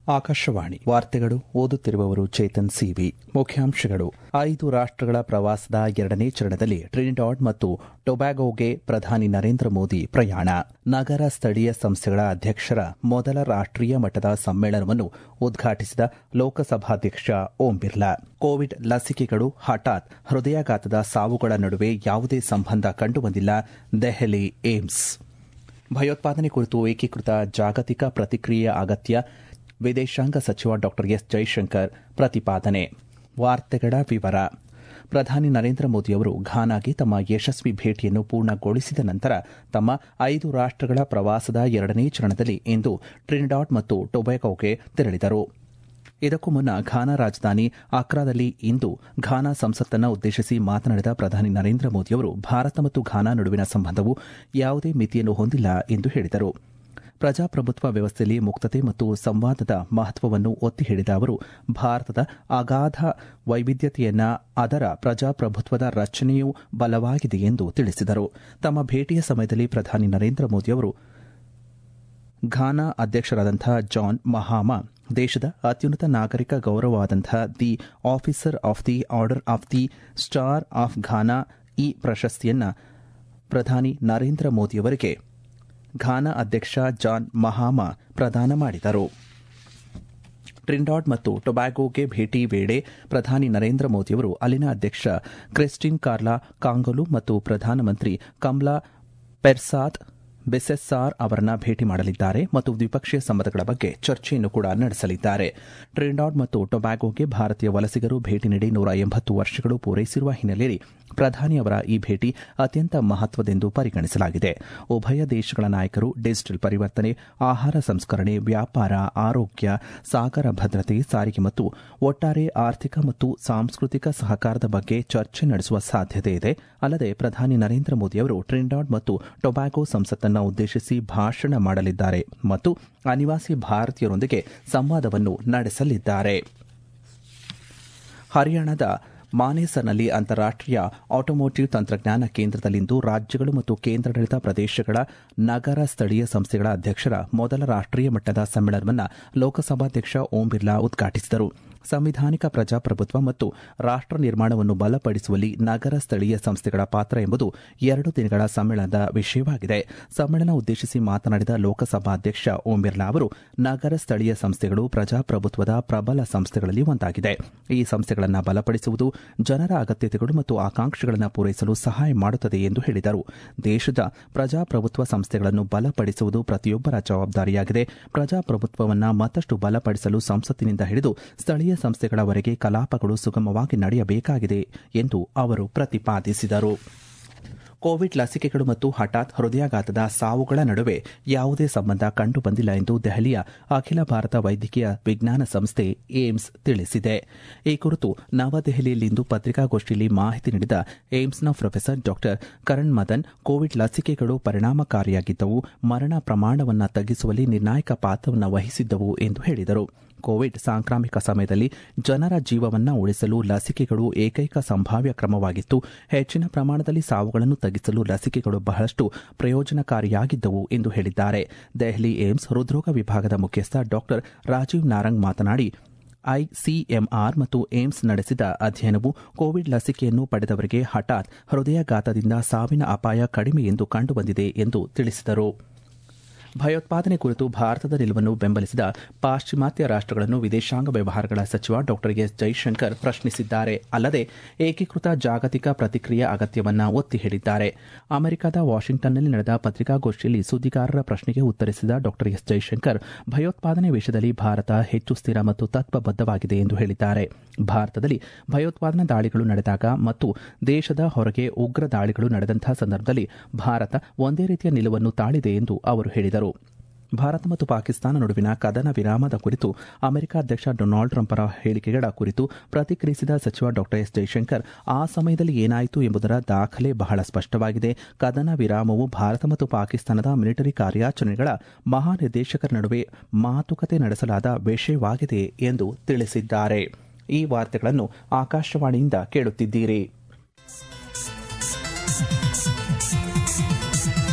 ಆಕಾಶವಾಣಿ ವಾರ್ತೆಗಳು ಓದುತ್ತಿರುವವರು ಚೇತನ್ ಸಿವಿ. ಮುಖ್ಯಾಂಶಗಳು: 5 ರಾಷ್ಟಗಳ ಪ್ರವಾಸದ 2ನೇ ಚರಣದಲ್ಲಿ ಟ್ರಿನಿಡಾಡ್ ಮತ್ತು ಟೊಬ್ಯಾಗೊಗೆ ಪ್ರಧಾನಿ ನರೇಂದ್ರ ಮೋದಿ ಪ್ರಯಾಣ. ನಗರ ಸ್ಥಳೀಯ ಸಂಸ್ಥೆಗಳ ಅಧ್ಯಕ್ಷರ ಮೊದಲ ರಾಷ್ಟೀಯ ಮಟ್ಟದ ಸಮ್ಮೇಳನವನ್ನು ಉದ್ಘಾಟಿಸಿದ ಲೋಕಸಭಾಧ್ಯಕ್ಷ ಓಂ ಬಿರ್ಲಾ. ಕೋವಿಡ್ ಲಸಿಕೆಗಳು ಹಠಾತ್ ಹೃದಯಾಘಾತದ ಸಾವುಗಳ ನಡುವೆ ಯಾವುದೇ ಸಂಬಂಧ ಕಂಡುಬಂದಿಲ್ಲ. ದೆಹಲಿ ಏಮ್ಸ್. ಭಯೋತ್ಪಾದನೆ ಕುರಿತು ಏಕೀಕೃತ ಜಾಗತಿಕ ಪ್ರತಿಕ್ರಿಯೆ ಅಗತ್ಯ. ವಿದೇಶಾಂಗ ಸಚಿವ ಡಾ ಎಸ್ ಜೈಶಂಕರ್ ಪ್ರತಿಪಾದನೆ. ವಾರ್ತೆಗಳ ವಿವರ. ಪ್ರಧಾನಿ ನರೇಂದ್ರ ಮೋದಿಯವರು ಘಾನಾಗೆ ತಮ್ಮ ಯಶಸ್ವಿ ಭೇಟಿಯನ್ನು ಪೂರ್ಣಗೊಳಿಸಿದ ನಂತರ ತಮ್ಮ 5 ರಾಷ್ಟಗಳ ಪ್ರವಾಸದ 2ನೇ ಚರಣದಲ್ಲಿ ಇಂದು ಟ್ರಿನಿಡಾಡ್ ಮತ್ತು ಟೊಬ್ಯಾಗೊಗೆ ತೆರಳಿದರು. ಇದಕ್ಕೂ ಮುನ್ನ ಘಾನಾ ರಾಜಧಾನಿ ಅಕ್ರಾದಲ್ಲಿ ಇಂದು ಘಾನಾ ಸಂಸತ್ತನ್ನು ಉದ್ದೇಶಿಸಿ ಮಾತನಾಡಿದ ಪ್ರಧಾನಿ ನರೇಂದ್ರ ಮೋದಿಯವರು ಭಾರತ ಮತ್ತು ಘಾನಾ ನಡುವಿನ ಸಂಬಂಧವು ಯಾವುದೇ ಮಿತಿಯನ್ನು ಹೊಂದಿಲ್ಲ ಎಂದು ಹೇಳಿದರು. ಪ್ರಜಾಪ್ರಭುತ್ವ ವ್ಯವಸ್ಥೆಯಲ್ಲಿ ಮುಕ್ತತೆ ಮತ್ತು ಸಂವಾದದ ಮಹತ್ವವನ್ನು ಒತ್ತಿ ಹೇಳಿದ ಅವರು ಭಾರತದ ಅಗಾಧ ವೈವಿಧ್ಯತೆಯನ್ನ ಅದರ ಪ್ರಜಾಪ್ರಭುತ್ವದ ರಚನೆಯೂ ಬಲವಾಗಿದೆ ಎಂದು ತಿಳಿಸಿದರು. ತಮ್ಮ ಭೇಟಿಯ ಸಮಯದಲ್ಲಿ ಪ್ರಧಾನಿ ನರೇಂದ್ರ ಮೋದಿಯವರು ಘಾನಾ ಅಧ್ಯಕ್ಷರಾದಂಥ ಜಾನ್ ಮಹಾಮಾ ದೇಶದ ಅತ್ಯುನ್ನತ ನಾಗರಿಕ ಗೌರವವಾದಂಥ the Officer of the Order of the Star of Ghana ಈ ಪ್ರಶಸ್ತಿಯನ್ನು ಪ್ರಧಾನಿ ನರೇಂದ್ರ ಮೋದಿಯವರಿಗೆ ಘಾನಾ ಅಧ್ಯಕ್ಷ ಜಾನ್ ಮಹಾಮಾ ಪ್ರದಾನ ಮಾಡಿದರು. ಟ್ರಿನಿಡಾಡ್ ಮತ್ತು ಟೊಬ್ಯಾಗೊಗೆ ಭೇಟಿ ವೇಳೆ ಪ್ರಧಾನಿ ನರೇಂದ್ರ ಮೋದಿಯವರು ಅಲ್ಲಿನ ಅಧ್ಯಕ್ಷ ಕ್ರಿಸ್ಟಿನ್ ಕಾರ್ಲಾ ಕಾಂಗೊಲು ಮತ್ತು ಪ್ರಧಾನಮಂತ್ರಿ ಕಮ್ಲಾ ಪೆರ್ಸಾದ್ ಬೆಸೆಸ್ಸಾರ್ ಅವರನ್ನ ಭೇಟಿ ಮಾಡಲಿದ್ದಾರೆ ಮತ್ತು ದ್ವಿಪಕ್ಷೀಯ ಸಂಬಂಧಗಳ ಬಗ್ಗೆ ಚರ್ಚೆಯನ್ನು ಕೂಡ ನಡೆಸಲಿದ್ದಾರೆ. ಟ್ರಿನಿಡಾಡ್ ಮತ್ತು ಟೊಬ್ಯಾಗೊಗೆ ಭಾರತೀಯ ವಲಸಿಗರು ಭೇಟಿ ನೀಡಿ 180 ವರ್ಷಗಳು ಪೂರೈಸಿರುವ ಹಿನ್ನೆಲೆಯಲ್ಲಿ ಪ್ರಧಾನಿ ಅವರ ಈ ಭೇಟಿ ಅತ್ಯಂತ ಮಹತ್ವದೆಂದು ಪರಿಗಣಿಸಲಾಗಿದೆ. ಉಭಯ ದೇಶಗಳ ನಾಯಕರು ಡಿಜಿಟಲ್ ಪರಿವರ್ತನೆ, ಆಹಾರ ಸಂಸ್ಕರಣೆ, ವ್ಯಾಪಾರ, ಆರೋಗ್ಯ, ಸಾಗರ ಭದ್ರತೆ, ಸಾರಿಗೆ ಮತ್ತು ಒಟ್ಟಾರೆ ಆರ್ಥಿಕ ಮತ್ತು ಸಾಂಸ್ಕೃತಿಕ ಸಹಕಾರದ ಬಗ್ಗೆ ಚರ್ಚೆ ನಡೆಸುವ ಸಾಧ್ಯತೆ ಇದೆ. ಅಲ್ಲದೆ ಪ್ರಧಾನಿ ನರೇಂದ್ರ ಮೋದಿಯವರು ಟ್ರಿನಿಡಾಡ್ ಮತ್ತು ಟೊಬ್ಯಾಗೊ ಸಂಸತ್ತನ್ನು ಉದ್ದೇಶಿಸಿ ಭಾಷಣ ಮಾಡಲಿದ್ದಾರೆ ಮತ್ತು ಅನಿವಾಸಿ ಭಾರತೀಯರೊಂದಿಗೆ ಸಂವಾದವನ್ನು ನಡೆಸಲಿದ್ದಾರೆ. ಹರಿಯಾಣದ ಮಾನೇಸರ್ನಲ್ಲಿ ಅಂತಾರಾಷ್ಟೀಯ ಆಟೋಮೋಟಿವ್ ತಂತ್ರಜ್ಞಾನ ಕೇಂದ್ರದಲ್ಲಿಂದು ರಾಜ್ಯಗಳು ಮತ್ತು ಕೇಂದ್ರಾಡಳಿತ ಪ್ರದೇಶಗಳ ನಗರ ಸ್ಥಳೀಯ ಸಂಸ್ಥೆಗಳ ಅಧ್ಯಕ್ಷರ ಮೊದಲ ರಾಷ್ಟೀಯ ಮಟ್ಟದ ಸಮ್ಮೇಳನವನ್ನು ಲೋಕಸಭಾಧ್ಯಕ್ಷ ಓಂ ಬಿರ್ಲಾ ಉದ್ಘಾಟಿಸಿದರು. ಸಂವಿಧಾನಿಕ ಪ್ರಜಾಪ್ರಭುತ್ವ ಮತ್ತು ರಾಷ್ಟ ನಿರ್ಮಾಣವನ್ನು ಬಲಪಡಿಸುವಲ್ಲಿ ನಗರ ಸ್ಥಳೀಯ ಸಂಸ್ಥೆಗಳ ಪಾತ್ರ ಎಂಬುದು 2 ದಿನಗಳ ಸಮ್ಮೇಳನದ ವಿಷಯವಾಗಿದೆ. ಸಮ್ಮೇಳನ ಉದ್ದೇಶಿಸಿ ಮಾತನಾಡಿದ ಲೋಕಸಭಾಧ್ಯಕ್ಷ ಓಂ ಬಿರ್ಲಾ ಅವರು ನಗರ ಸ್ಥಳೀಯ ಸಂಸ್ಥೆಗಳು ಪ್ರಜಾಪ್ರಭುತ್ವದ ಪ್ರಬಲ ಸಂಸ್ಥೆಗಳಲ್ಲಿ ಒಂದಾಗಿದೆ. ಈ ಸಂಸ್ಥೆಗಳನ್ನು ಬಲಪಡಿಸುವುದು ಜನರ ಅಗತ್ಯತೆಗಳು ಮತ್ತು ಆಕಾಂಕ್ಷೆಗಳನ್ನು ಪೂರೈಸಲು ಸಹಾಯ ಮಾಡುತ್ತದೆ ಎಂದು ಹೇಳಿದರು. ದೇಶದ ಪ್ರಜಾಪ್ರಭುತ್ವ ಸಂಸ್ಥೆಗಳನ್ನು ಬಲಪಡಿಸುವುದು ಪ್ರತಿಯೊಬ್ಬರ ಜವಾಬ್ದಾರಿಯಾಗಿದೆ. ಪ್ರಜಾಪ್ರಭುತ್ವವನ್ನು ಮತ್ತಷ್ಟು ಬಲಪಡಿಸಲು ಸಂಸತ್ತಿನಿಂದ ಹಿಡಿದು ಸ್ಥಳೀಯ ಸಂಸ್ಥೆಗಳವರೆಗೆ ಕಲಾಪಗಳು ಸುಗಮವಾಗಿ ನಡೆಯಬೇಕಾಗಿದೆ ಎಂದು ಅವರು ಪ್ರತಿಪಾದಿಸಿದರು. ಕೋವಿಡ್ ಲಸಿಕೆಗಳು ಮತ್ತು ಹಠಾತ್ ಹೃದಯಾಘಾತದ ಸಾವುಗಳ ನಡುವೆ ಯಾವುದೇ ಸಂಬಂಧ ಕಂಡುಬಂದಿಲ್ಲ ಎಂದು ದೆಹಲಿಯ ಅಖಿಲ ಭಾರತ ವೈದ್ಯಕೀಯ ವಿಜ್ಞಾನ ಸಂಸ್ಥೆ ಏಮ್ಸ್ ತಿಳಿಸಿದೆ. ಈ ಕುರಿತು ನವದೆಹಲಿಯಲ್ಲಿಂದು ಪತ್ರಿಕಾಗೋಷ್ಠಿಯಲ್ಲಿ ಮಾಹಿತಿ ನೀಡಿದ ಏಮ್ಸ್ನ ಪ್ರೊಫೆಸರ್ ಡಾ ಕರಣ್ ಮದನ್, ಕೋವಿಡ್ ಲಸಿಕೆಗಳು ಪರಿಣಾಮಕಾರಿಯಾಗಿದ್ದವು, ಮರಣ ಪ್ರಮಾಣವನ್ನು ತಗ್ಗಿಸುವಲ್ಲಿ ನಿರ್ಣಾಯಕ ಪಾತ್ರವನ್ನು ವಹಿಸಿದ್ದವು ಎಂದು ಹೇಳಿದರು. ಕೋವಿಡ್ ಸಾಂಕ್ರಾಮಿಕ ಸಮಯದಲ್ಲಿ ಜನರ ಜೀವವನ್ನು ಉಳಿಸಲು ಲಸಿಕೆಗಳು ಏಕೈಕ ಸಂಭಾವ್ಯ ಕ್ರಮವಾಗಿತ್ತು. ಹೆಚ್ಚಿನ ಪ್ರಮಾಣದಲ್ಲಿ ಸಾವುಗಳನ್ನು ತಗ್ಗಿಸಲು ಲಸಿಕೆಗಳು ಬಹಳಷ್ಟು ಪ್ರಯೋಜನಕಾರಿಯಾಗಿದ್ದವು ಎಂದು ಹೇಳಿದ್ದಾರೆ. ದೆಹಲಿ ಏಮ್ಸ್ ಹೃದ್ರೋಗ ವಿಭಾಗದ ಮುಖ್ಯಸ್ಥ ಡಾ ರಾಜೀವ್ ನಾರಂಗ್ ಮಾತನಾಡಿ, ಐಸಿಎಂಆರ್ ಮತ್ತು ಏಮ್ಸ್ ನಡೆಸಿದ ಅಧ್ಯಯನವು ಕೋವಿಡ್ ಲಸಿಕೆಯನ್ನು ಪಡೆದವರಿಗೆ ಹಠಾತ್ ಹೃದಯಾಘಾತದಿಂದ ಸಾವಿನ ಅಪಾಯ ಕಡಿಮೆ ಎಂದು ಕಂಡುಬಂದಿದೆ ಎಂದು ತಿಳಿಸಿದರು. ಭಯೋತ್ಪಾದನೆ ಕುರಿತು ಭಾರತದ ನಿಲುವನ್ನು ಬೆಂಬಲಿಸಿದ ಪಾಶ್ಚಿಮಾತ್ಯ ರಾಷ್ಟಗಳನ್ನು ವಿದೇಶಾಂಗ ವ್ಯವಹಾರಗಳ ಸಚಿವ ಡಾ ಎಸ್ ಜೈಶಂಕರ್ ಪ್ರಶ್ನಿಸಿದ್ದಾರೆ. ಅಲ್ಲದೆ ಏಕೀಕೃತ ಜಾಗತಿಕ ಪ್ರತಿಕ್ರಿಯೆ ಅಗತ್ಯವನ್ನು ಒತ್ತಿ ಹೇಳಿದ್ದಾರೆ. ಅಮೆರಿಕದ ವಾಷಿಂಗ್ಟನ್ನಲ್ಲಿ ನಡೆದ ಪತ್ರಿಕಾಗೋಷ್ಠಿಯಲ್ಲಿ ಸುದ್ದಿಗಾರರ ಪ್ರಶ್ನೆಗೆ ಉತ್ತರಿಸಿದ ಡಾ ಎಸ್ ಜೈಶಂಕರ್, ಭಯೋತ್ಪಾದನೆ ವಿಷಯದಲ್ಲಿ ಭಾರತ ಹೆಚ್ಚು ಸ್ಥಿರ ಮತ್ತು ತತ್ವಬದ್ಧವಾಗಿದೆ ಎಂದು ಹೇಳಿದ್ದಾರೆ. ಭಾರತದಲ್ಲಿ ಭಯೋತ್ಪಾದನಾ ದಾಳಿಗಳು ನಡೆದಾಗ ಮತ್ತು ದೇಶದ ಹೊರಗೆ ಉಗ್ರ ದಾಳಿಗಳು ನಡೆದಂತಹ ಸಂದರ್ಭದಲ್ಲಿ ಭಾರತ ಒಂದೇ ರೀತಿಯ ನಿಲುವನ್ನು ತಾಳಿದೆ ಎಂದು ಅವರು ಹೇಳಿದರು. ಭಾರತ ಮತ್ತು ಪಾಕಿಸ್ತಾನ ನಡುವಿನ ಕದನ ವಿರಾಮದ ಕುರಿತು ಅಮೆರಿಕ ಅಧ್ಯಕ್ಷ ಡೊನಾಲ್ಡ್ ಟ್ರಂಪ್ ಅವರ ಹೇಳಿಕೆಗಳ ಕುರಿತು ಪ್ರತಿಕ್ರಿಯಿಸಿದ ಸಚಿವ ಡಾ ಎಸ್ ಜೈಶಂಕರ್, ಆ ಸಮಯದಲ್ಲಿ ಏನಾಯಿತು ಎಂಬುದರ ದಾಖಲೆ ಬಹಳ ಸ್ಪಷ್ಟವಾಗಿದೆ. ಕದನ ವಿರಾಮವು ಭಾರತ ಮತ್ತು ಪಾಕಿಸ್ತಾನದ ಮಿಲಿಟರಿ ಕಾರ್ಯಾಚರಣೆಗಳ ಮಹಾನಿರ್ದೇಶಕರ ನಡುವೆ ಮಾತುಕತೆ ನಡೆಸಲಾದ ವಿಷಯವಾಗಿದೆ ಎಂದು ತಿಳಿಸಿದ್ದಾರೆ. ಈ ವಾರ್ತೆಗಳನ್ನು ಆಕಾಶವಾಣಿಯಿಂದ ಕೇಳುತ್ತಿದ್ದೀರಿ.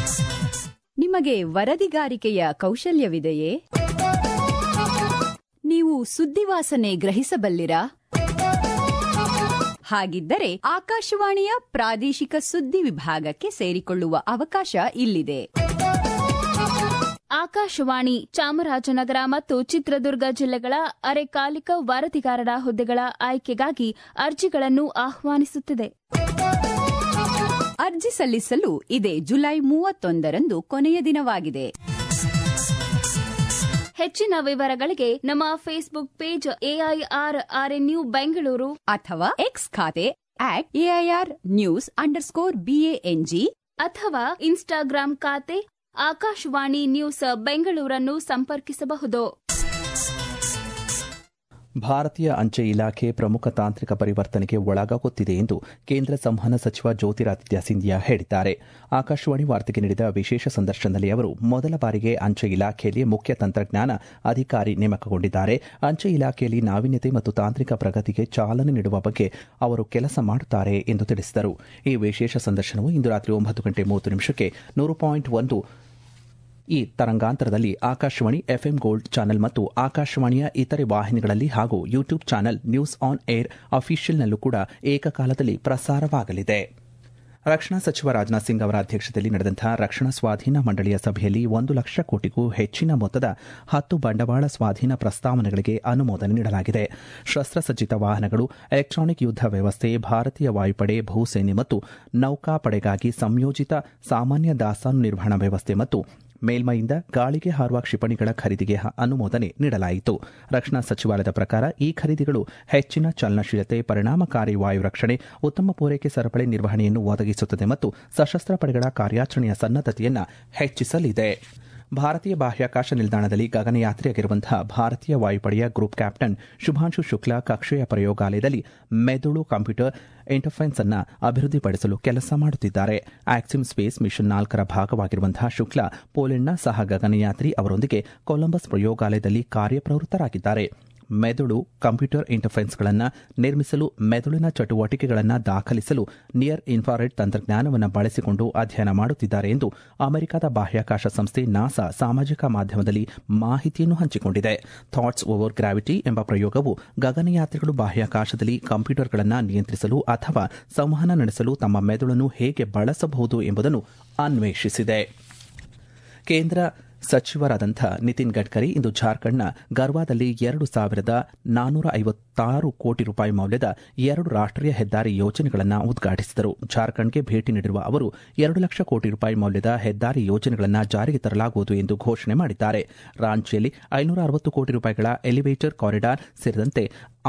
ನಿಮಗೆ ವರದಿಗಾರಿಕೆಯ ಕೌಶಲ್ಯವಿದೆಯೇ? ನೀವು ಸುದ್ದಿವಾಸನೆ ಗ್ರಹಿಸಬಲ್ಲಿರಾ? ಹಾಗಿದ್ದರೆ ಆಕಾಶವಾಣಿಯ ಪ್ರಾದೇಶಿಕ ಸುದ್ದಿ ವಿಭಾಗಕ್ಕೆ ಸೇರಿಕೊಳ್ಳುವ ಅವಕಾಶ ಇಲ್ಲಿದೆ. ಆಕಾಶವಾಣಿ ಚಾಮರಾಜನಗರ ಮತ್ತು ಚಿತ್ರದುರ್ಗ ಜಿಲ್ಲೆಗಳ ಅರೆಕಾಲಿಕ ವರದಿಗಾರರ ಹುದ್ದೆಗಳ ಆಯ್ಕೆಗಾಗಿ ಅರ್ಜಿಗಳನ್ನು ಆಹ್ವಾನಿಸುತ್ತಿದೆ. ಅರ್ಜಿ ಸಲ್ಲಿಸಲು ಇದೇ ಜುಲೈ 31ರಂದು ಕೊನೆಯ ದಿನವಾಗಿದೆ. ಹೆಚ್ಚಿನ ವಿವರಗಳಿಗೆ ನಮ್ಮ ಫೇಸ್ಬುಕ್ ಪೇಜ್ AIRRNU ಬೆಂಗಳೂರು ಅಥವಾ ಎಕ್ಸ್ ಖಾತೆ @AIRnews_BANG ಅಥವಾ ಇನ್ಸ್ಟಾಗ್ರಾಂ ಖಾತೆ ಆಕಾಶವಾಣಿ ನ್ಯೂಸ್ ಬೆಂಗಳೂರನ್ನು ಸಂಪರ್ಕಿಸಬಹುದು. ಭಾರತೀಯ ಅಂಚೆ ಇಲಾಖೆ ಪ್ರಮುಖ ತಾಂತ್ರಿಕ ಪರಿವರ್ತನೆಗೆ ಒಳಗಾಗುತ್ತಿದೆ ಎಂದು ಕೇಂದ್ರ ಸಂವಹನ ಸಚಿವ ಜ್ಯೋತಿರಾದಿತ್ಯ ಸಿಂಧಿಯಾ ಹೇಳಿದ್ದಾರೆ. ಆಕಾಶವಾಣಿ ವಾರ್ತೆಗೆ ನೀಡಿದ ವಿಶೇಷ ಸಂದರ್ಶನದಲ್ಲಿ ಅವರು ಮೊದಲ ಬಾರಿಗೆ ಅಂಚೆ ಇಲಾಖೆಯಲ್ಲಿ ಮುಖ್ಯ ತಂತ್ರಜ್ಞಾನ ಅಧಿಕಾರಿ ನೇಮಕಗೊಂಡಿದ್ದಾರೆ. ಅಂಚೆ ಇಲಾಖೆಯಲ್ಲಿ ನಾವೀನ್ಯತೆ ಮತ್ತು ತಾಂತ್ರಿಕ ಪ್ರಗತಿಗೆ ಚಾಲನೆ ನೀಡುವ ಬಗ್ಗೆ ಅವರು ಕೆಲಸ ಮಾಡುತ್ತಾರೆ ಎಂದು ತಿಳಿಸಿದರು. ಈ ವಿಶೇಷ ಸಂದರ್ಶನವು ಇಂದು ರಾತ್ರಿ 9:30 100.1 ಈ ತರಂಗಾಂತರದಲ್ಲಿ ಆಕಾಶವಾಣಿ ಎಫ್ಎಂ ಗೋಲ್ಡ್ ಚಾನೆಲ್ ಮತ್ತು ಆಕಾಶವಾಣಿಯ ಇತರೆ ವಾಹಿನಿಗಳಲ್ಲಿ ಹಾಗೂ YouTube channel news on air ಅಫಿಷಿಯಲ್ನಲ್ಲೂ ಕೂಡ ಏಕಕಾಲದಲ್ಲಿ ಪ್ರಸಾರವಾಗಲಿದೆ. ರಕ್ಷಣಾ ಸಚಿವ ರಾಜನಾಥ್ ಸಿಂಗ್ ಅವರ ಅಧ್ಯಕ್ಷತೆಯಲ್ಲಿ ನಡೆದಂತಹ ರಕ್ಷಣಾ ಸ್ವಾಧೀನ ಮಂಡಳಿಯ ಸಭೆಯಲ್ಲಿ 1 ಲಕ್ಷ ಕೋಟಿಗೂ ಹೆಚ್ಚಿನ ಮೊತ್ತದ 10 ಬಂಡವಾಳ ಸ್ವಾಧೀನ ಪ್ರಸ್ತಾವನೆಗಳಿಗೆ ಅನುಮೋದನೆ ನೀಡಲಾಗಿದೆ. ಶಸ್ತ್ರಸಜ್ಜಿತ ವಾಹನಗಳು, ಎಲೆಕ್ಟ್ರಾನಿಕ್ ಯುದ್ದ ವ್ಯವಸ್ಥೆ, ಭಾರತೀಯ ವಾಯುಪಡೆ, ಭೂಸೇನೆ ಮತ್ತು ನೌಕಾಪಡೆಗಾಗಿ ಸಂಯೋಜಿತ ಸಾಮಾನ್ಯ ದಾಸ್ತಾನು ನಿರ್ವಹಣಾ ವ್ಯವಸ್ಥೆ ಮತ್ತು ಮೇಲ್ಮೈಯಿಂದ ಗಾಳಿಗೆ ಹಾರುವ ಕ್ಷಿಪಣಿಗಳ ಖರೀದಿಗೆ ಅನುಮೋದನೆ ನೀಡಲಾಯಿತು. ರಕ್ಷಣಾ ಸಚಿವಾಲಯದ ಪ್ರಕಾರ ಈ ಖರೀದಿಗಳು ಹೆಚ್ಚಿನ ಚಲನಶೀಲತೆ, ಪರಿಣಾಮಕಾರಿ ವಾಯು ರಕ್ಷಣೆ, ಉತ್ತಮ ಪೂರೈಕೆ ಸರಪಳಿ ನಿರ್ವಹಣೆಯನ್ನು ಒದಗಿಸುತ್ತದೆ ಮತ್ತು ಸಶಸ್ತ್ರ ಪಡೆಗಳ ಕಾರ್ಯಾಚರಣೆಯ ಸನ್ನದ್ದತೆಯನ್ನು ಹೆಚ್ಚಿಸಲಿದೆ. ಭಾರತೀಯ ಬಾಹ್ಯಾಕಾಶ ನಿಲ್ದಾಣದಲ್ಲಿ ಗಗನಯಾತ್ರಿಯಾಗಿರುವಂತಹ ಭಾರತೀಯ ವಾಯುಪಡೆಯ ಗ್ರೂಪ್ ಕ್ಯಾಪ್ಟನ್ ಶುಭಾಂಶು ಶುಕ್ಲಾ ಕಕ್ಷೆಯ ಪ್ರಯೋಗಾಲಯದಲ್ಲಿ ಮೆದುಳು ಕಂಪ್ಯೂಟರ್ ಇಂಟರ್ಫೇಸ್ ಅನ್ನು ಅಭಿವೃದ್ಧಿಪಡಿಸಲು ಕೆಲಸ ಮಾಡುತ್ತಿದ್ದಾರೆ. ಆಕ್ಸಿಮ್ ಸ್ಪೇಸ್ ಮಿಷನ್ 4ರ ಭಾಗವಾಗಿರುವಂತಹ ಶುಕ್ಲಾ ಪೋಲೆಂಡ್ನ ಸಹ ಗಗನಯಾತ್ರಿ ಅವರೊಂದಿಗೆ ಕೊಲಂಬಸ್ ಪ್ರಯೋಗಾಲಯದಲ್ಲಿ ಕಾರ್ಯಪ್ರವೃತ್ತರಾಗಿದ್ದಾರೆ. ಮೆದುಳು ಕಂಪ್ಯೂಟರ್ ಇಂಟರ್ಫೇಸ್ಗಳನ್ನು ನಿರ್ಮಿಸಲು, ಮೆದುಳಿನ ಚಟುವಟಿಕೆಗಳನ್ನು ದಾಖಲಿಸಲು ನಿಯರ್ ಇನ್ಫ್ರಾರೆಡ್ ತಂತ್ರಜ್ಞಾನವನ್ನು ಬಳಸಿಕೊಂಡು ಅಧ್ಯಯನ ಮಾಡುತ್ತಿದ್ದಾರೆ ಎಂದು ಅಮೆರಿಕದ ಬಾಹ್ಯಾಕಾಶ ಸಂಸ್ಥೆ ನಾಸಾ ಸಾಮಾಜಿಕ ಮಾಧ್ಯಮದಲ್ಲಿ ಮಾಹಿತಿಯನ್ನು ಹಂಚಿಕೊಂಡಿದೆ. ಥಾಟ್ಸ್ ಓವರ್ ಗ್ರಾವಿಟಿ ಎಂಬ ಪ್ರಯೋಗವು ಗಗನಯಾತ್ರಿಗಳು ಬಾಹ್ಯಾಕಾಶದಲ್ಲಿ ಕಂಪ್ಯೂಟರ್ಗಳನ್ನು ನಿಯಂತ್ರಿಸಲು ಅಥವಾ ಸಂವಹನ ನಡೆಸಲು ತಮ್ಮ ಮೆದುಳನ್ನು ಹೇಗೆ ಬಳಸಬಹುದು ಎಂಬುದನ್ನು ಅನ್ವೇಷಿಸಿದೆ. ಕೇಂದ್ರ ಸಚಿವರಾದಂಥ ನಿತಿನ್ ಗಡ್ಕರಿ ಇಂದು ಜಾರ್ಖಂಡ್ನ ಗರ್ವಾದಲ್ಲಿ 2,456 ಕೋಟಿ ರೂಪಾಯಿ ಮೌಲ್ಯದ 2 ರಾಷ್ಟೀಯ ಹೆದ್ದಾರಿ ಯೋಜನೆಗಳನ್ನು ಉದ್ಘಾಟಿಸಿದರು. ಜಾರ್ಖಂಡ್ಗೆ ಭೇಟಿ ನೀಡಿರುವ ಅವರು 2 ಲಕ್ಷ ಕೋಟಿ ರೂಪಾಯಿ ಮೌಲ್ಯದ ಹೆದ್ದಾರಿ ಯೋಜನೆಗಳನ್ನು ಜಾರಿಗೆ ತರಲಾಗುವುದು ಎಂದು ಘೋಷಣೆ ಮಾಡಿದ್ದಾರೆ. ರಾಂಚಿಯಲ್ಲಿ 560 ಕೋಟಿ ರೂಪಾಯಿಗಳ ಎಲಿವೇಟರ್ ಕಾರಿಡಾರ್ ಸೇರಿದಂತೆ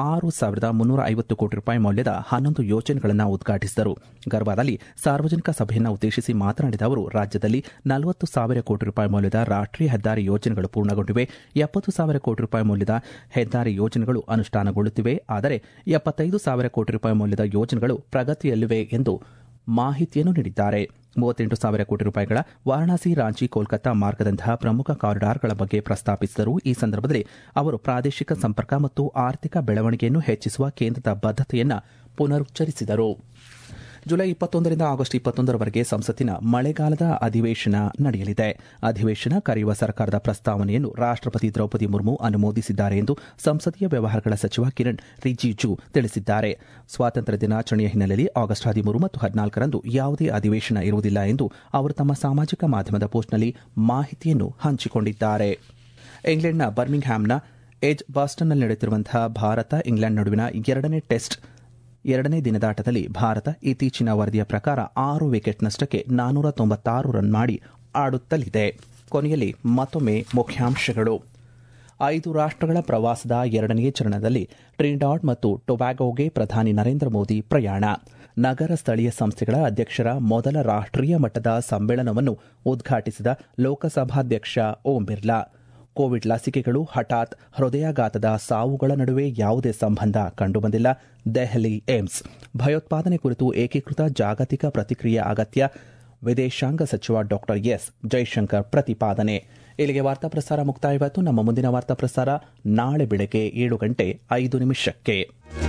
6,350 ಕೋಟಿ ರೂಪಾಯಿ ಮೌಲ್ಯದ 11 ಯೋಜನೆಗಳನ್ನು ಉದ್ಘಾಟಿಸಿದರು. ಗರ್ವಾದಲ್ಲಿ ಸಾರ್ವಜನಿಕ ಸಭೆಯನ್ನು ಉದ್ದೇಶಿಸಿ ಮಾತನಾಡಿದ ಅವರು, ರಾಜ್ಯದಲ್ಲಿ 40,000 ಕೋಟಿ ರೂಪಾಯಿ ಮೌಲ್ಯದ ರಾಷ್ಟೀಯ ಹೆದ್ದಾರಿ ಯೋಜನೆಗಳು ಪೂರ್ಣಗೊಂಡಿವೆ. 70,000 ಕೋಟಿ ರೂಪಾಯಿ ಮೌಲ್ಯದ ಹೆದ್ದಾರಿ ಯೋಜನೆಗಳು ಅನುಷ್ಠಾನಗೊಳ್ಳುತ್ತಿವೆ. ಆದರೆ 75,000 ಕೋಟಿ ರೂಪಾಯಿ ಮೌಲ್ಯದ ಯೋಜನೆಗಳು ಪ್ರಗತಿಯಲ್ಲಿವೆ ಎಂದು ಮಾಹಿತಿಯನ್ನು ನೀಡಿದ್ದಾರೆ. 38,000 ಕೋಟಿ ರೂಪಾಯಿಗಳ ವಾರಣಾಸಿ, ರಾಂಚಿ, ಕೋಲ್ಕತ್ತಾ ಮಾರ್ಗದಂತಹ ಪ್ರಮುಖ ಕಾರಿಡಾರ್ಗಳ ಬಗ್ಗೆ ಪ್ರಸ್ತಾಪಿಸಿದರು. ಈ ಸಂದರ್ಭದಲ್ಲಿ ಅವರು ಪ್ರಾದೇಶಿಕ ಸಂಪರ್ಕ ಮತ್ತು ಆರ್ಥಿಕ ಬೆಳವಣಿಗೆಯನ್ನು ಹೆಚ್ಚಿಸುವ ಕೇಂದ್ರದ ಬದ್ಧತೆಯನ್ನು ಪುನರುಚ್ಚರಿಸಿದರು. ಜುಲೈ 21ರಿಂದ ಆಗಸ್ಟ್ 21ರವರೆಗೆ ಸಂಸತ್ತಿನ ಮಳೆಗಾಲದ ಅಧಿವೇಶನ ನಡೆಯಲಿದೆ. ಅಧಿವೇಶನ ಕರೆಯುವ ಸರ್ಕಾರದ ಪ್ರಸ್ತಾವನೆಯನ್ನು ರಾಷ್ಟಪತಿ ದ್ರೌಪದಿ ಮುರ್ಮು ಅನುಮೋದಿಸಿದ್ದಾರೆ ಎಂದು ಸಂಸದೀಯ ವ್ಯವಹಾರಗಳ ಸಚಿವ ಕಿರಣ್ ರಿಜಿಜು ತಿಳಿಸಿದ್ದಾರೆ. ಸ್ವಾತಂತ್ರ್ಯ ದಿನಾಚರಣೆಯ ಹಿನ್ನೆಲೆಯಲ್ಲಿ ಆಗಸ್ಟ್ 13 ಮತ್ತು 14ರಂದು ಯಾವುದೇ ಅಧಿವೇಶನ ಇರುವುದಿಲ್ಲ ಎಂದು ಅವರು ತಮ್ಮ ಸಾಮಾಜಿಕ ಮಾಧ್ಯಮದ ಪೋಸ್ಟ್ನಲ್ಲಿ ಮಾಹಿತಿಯನ್ನು ಹಂಚಿಕೊಂಡಿದ್ದಾರೆ. ಇಂಗ್ಲೆಂಡ್ನ ಬರ್ಮಿಂಗ್ಹ್ಯಾಮ್ನ ಎಜ್ ಬಾಸ್ಟನ್ನಲ್ಲಿ ನಡೆಯುತ್ತಿರುವಂತಹ ಭಾರತ ಇಂಗ್ಲೆಂಡ್ ನಡುವಿನ 2ನೇ ಟೆಸ್ಟ್ 2ನೇ ದಿನದಾಟದಲ್ಲಿ ಭಾರತ ಇತ್ತೀಚಿನ ವರದಿಯ ಪ್ರಕಾರ 6 ವಿಕೆಟ್ ನಷ್ಟಕ್ಕೆ 496 ರನ್ ಮಾಡಿ ಆಡುತ್ತಲಿದೆ. ಕೊನೆಯಲ್ಲಿ ಮತ್ತೊಮ್ಮೆ ಮುಖ್ಯಾಂಶಗಳು. 5 ರಾಷ್ಟಗಳ ಪ್ರವಾಸದ 2ನೇ ಚರಣದಲ್ಲಿ ಟ್ರಿನಿಡಾಡ್ ಮತ್ತು ಟೊಬ್ಯಾಗೊಗೆ ಪ್ರಧಾನಿ ನರೇಂದ್ರ ಮೋದಿ ಪ್ರಯಾಣ. ನಗರ ಸ್ಥಳೀಯ ಸಂಸ್ಥೆಗಳ ಅಧ್ಯಕ್ಷರ ಮೊದಲ ರಾಷ್ಟೀಯ ಮಟ್ಟದ ಸಮ್ಮೇಳನವನ್ನು ಉದ್ಘಾಟಿಸಿದ ಲೋಕಸಭಾಧ್ಯಕ್ಷ ಓಂ ಬಿರ್ಲಾ. ಕೋವಿಡ್ ಲಸಿಕೆಗಳು, ಹಠಾತ್ ಹೃದಯಾಘಾತದ ಸಾವುಗಳ ನಡುವೆ ಯಾವುದೇ ಸಂಬಂಧ ಕಂಡುಬಂದಿಲ್ಲ. ದೆಹಲಿ ಏಮ್ಸ್. ಭಯೋತ್ಪಾದನೆ ಕುರಿತು ಏಕೀಕೃತ ಜಾಗತಿಕ ಪ್ರತಿಕ್ರಿಯೆ ಅಗತ್ಯ. ವಿದೇಶಾಂಗ ಸಚಿವ ಡಾ ಎಸ್ ಜೈಶಂಕರ್ ಪ್ರತಿಪಾದನೆ. ಇಲ್ಲಿಗೆ ವಾರ್ತಾ ಪ್ರಸಾರ ಮುಕ್ತಾಯವಾಯಿತು. ನಮ್ಮ ಮುಂದಿನ ವಾರ್ತಾ ಪ್ರಸಾರ ನಾಳೆ ಬೆಳಗ್ಗೆ 7:05